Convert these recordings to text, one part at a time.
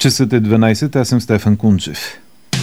Часът е 12, аз съм Стефан Кунчев.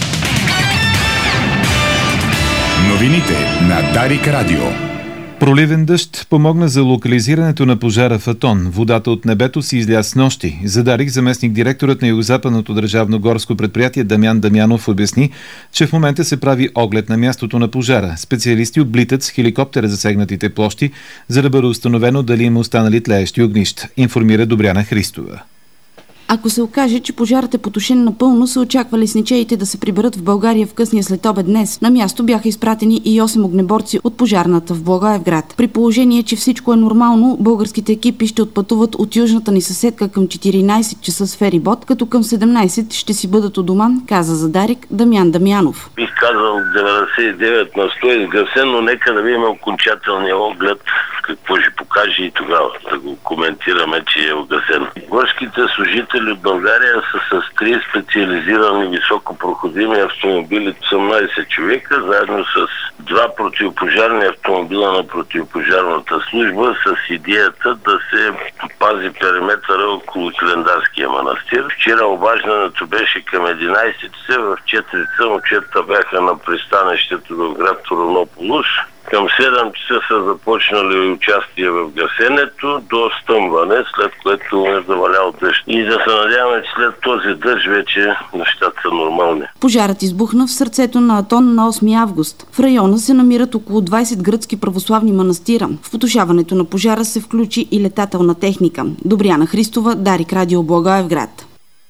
Новините на Дарик Радио. Проливен дъжд помогна за локализирането на пожара в Атон. Водата от небето си изля снощи. За Дарик заместник директорът на Югозападното държавно горско предприятие Дамян Дамянов обясни, че в момента се прави оглед на мястото на пожара. Специалисти облитат с хеликоптера засегнатите площи, за да бъде установено дали има останали тлеещи огнища, информира Добряна Христова. Ако се окаже, че пожарът е потушен напълно, се очаква лесничеите да се приберат в България в късния следобед днес. На място бяха изпратени и 8 огнеборци от пожарната в Благоевград. При положение, че всичко е нормално, българските екипи ще отпътуват от южната ни съседка към 14 часа с ферибот, като към 17 ще си бъдат у дома, каза за Дарик Дамян Дамянов. Бих казал 99 на 100 изгасен, но нека да видим окончателния оглед, какво ще покаже и тогава да го коментираме, че е угасен. Горските служители от България са с 3 специализирани високопроходими автомобили, 18 човека, заедно с 2 противопожарни автомобила на противопожарната служба, с идеята да се пази периметъра около Хилендарския манастир. Вчера обаждането беше към 11 часа, в 4 часа момчета бяха на пристанището в град Туронополус. Към 7 часа са започнали участие в гасенето до стъмване, след което е завалял дъжд. И да се надяваме, че след този дъжд вече нещата са нормални. Пожарът избухна в сърцето на Атон на 8 август. В района се намират около 20 гръцки православни манастира. В потушаването на пожара се включи и летателна техника. Добряна Христова, Дарик Радио, Благоевград.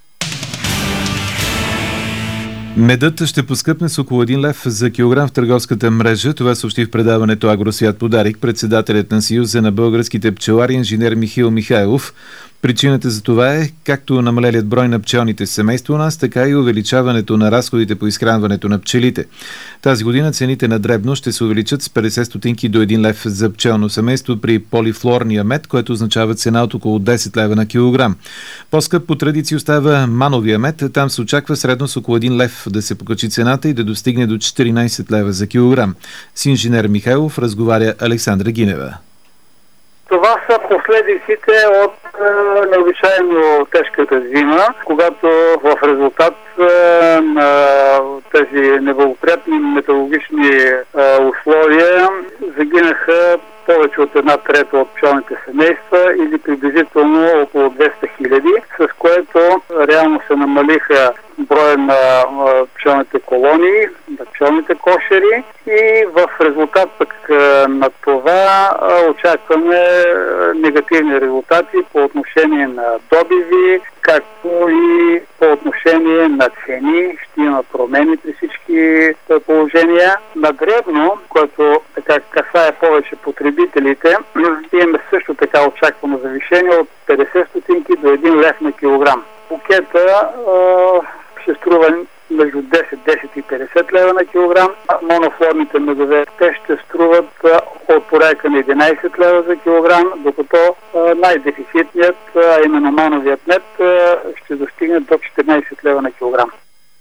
Медът ще поскъпне с около 1 лев за килограм в търговската мрежа. Това съобщи в предаването Агросвят по Дарик председателят на Съюза на българските пчелари инженер Михаил Михайлов. Причината за това е както намалелият брой на пчелните семейства у нас, така и увеличаването на разходите по изхранването на пчелите. Тази година цените на дребно ще се увеличат с 50 стотинки до 1 лев за пчелно семейство при полифлорния мед, което означава цена от около 10 лева на килограм. По-скъп по традиция остава мановия мед. Там се очаква средно с около 1 лев да се покачи цената и да достигне до 14 лева за килограм. С инженер Михайлов разговаря Александра Гинева. Това са последиците от необичайно тежката зима, когато в резултат на тези неблагоприятни метеорологични условия загинаха повече от 1/3 от пчелните семейства или приблизително около 200 000, с което реално се намалиха броя на пчелните колонии, на пчелните кошери и в резултат пък на това очакваме негативни резултати по отношение на добиви, както и по отношение на цени. Ще има промени при всички положения. На дребно, което така касае повече потребителите, имаме също така очаквано завишение от 50 стотинки до 1 лев на килограм. Букета ще струва между 10 и 50 лева на килограм. Монофлорните медове те ще струват от порядка на 11 лева за килограм, докато най-дефицитният, а именно мановият мед, ще достигне до 14 лева на килограм.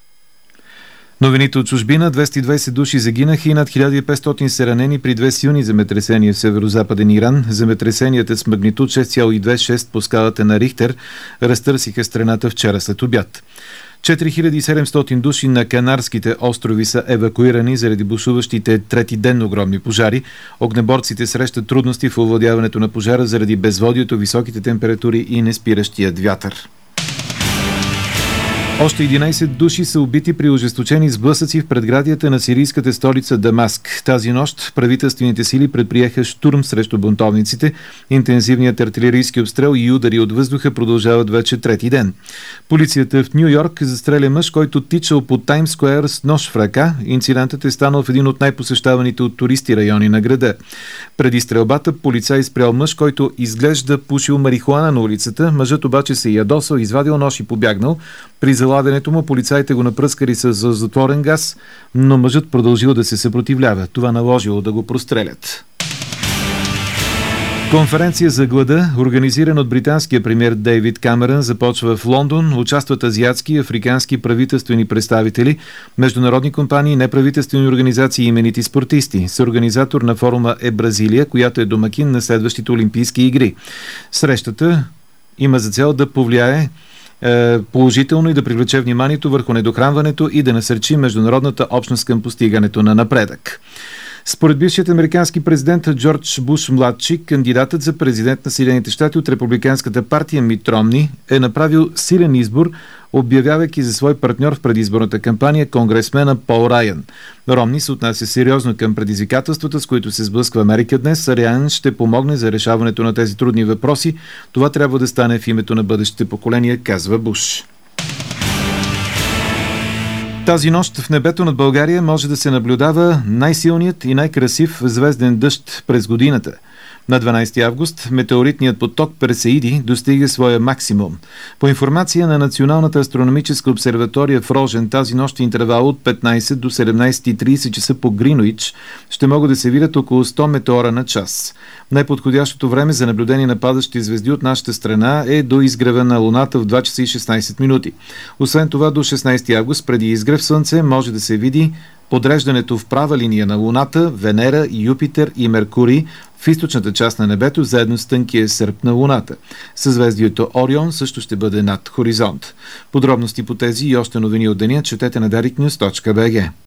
Новините от чужбина. 220 души загинаха и над 1500 са ранени при 2 силни земетресения в северо-западен Иран. Земетресенията с магнитуд 6,26 по скалата на Рихтер разтърсиха страната вчера след обяд. 4700 души на Канарските острови са евакуирани заради бушуващите трети ден огромни пожари. Огнеборците срещат трудности в овладяването на пожара заради безводието, високите температури и неспиращият вятър. Още 11 души са убити при ожесточени сблъсъци в предградията на сирийската столица Дамаск. Тази нощ правителствените сили предприеха штурм срещу бунтовниците. Интензивният артилерийски обстрел и удари от въздуха продължават вече трети ден. Полицията в Ню Йорк застреля мъж, който тичал по Таймс Скуер с нож в ръка. Инцидентът е станал в един от най-посещаваните от туристи райони на града. Преди стрелбата полицай спрял мъж, който изглежда пушил марихуана на улицата. Мъжът обаче се ядосал, извадил нож и побягнал. При заладенето му полицаите го напръскали с затворен газ, но мъжът продължил да се съпротивлява. Това наложило да го прострелят. Конференция за глада, организирана от британския премиер Дейвид Камерън, започва в Лондон. Участват азиатски и африкански правителствени представители, международни компании, неправителствени организации и именити спортисти. Съорганизатор на форума е Бразилия, която е домакин на следващите Олимпийски игри. Срещата има за цел да повлияе положително и да привлече вниманието върху недохранването и да насърчи международната общност към постигането на напредък. Според бившият американски президент Джордж Буш младши, кандидатът за президент на Съединените щати от републиканската партия Мит Ромни е направил силен избор, обявявайки за свой партньор в предизборната кампания конгресмена Пол Райан. Ромни се отнася сериозно към предизвикателствата, с които се сблъсква Америка днес, а Райан ще помогне за решаването на тези трудни въпроси. Това трябва да стане в името на бъдещите поколения, казва Буш. Тази нощ в небето над България може да се наблюдава най-силният и най-красив звезден дъжд през годината. На 12 август метеоритният поток Персеиди достига своя максимум. По информация на Националната астрономическа обсерватория в Рожен, тази нощ интервал от 15 до 17:30 часа по Гринуич ще могат да се видят около 100 метеора на час. Най-подходящото време за наблюдение на падащи звезди от нашата страна е до изгрева на Луната в 2 часа и 16 минути. Освен това, до 16 август, преди изгрев Слънце, може да се види подреждането в права линия на Луната, Венера, Юпитер и Меркурий в източната част на небето, заедно с тънкия сърп на Луната. Съзвездието Орион също ще бъде над хоризонт. Подробности по тези и още новини от деня четете на dariknews.bg.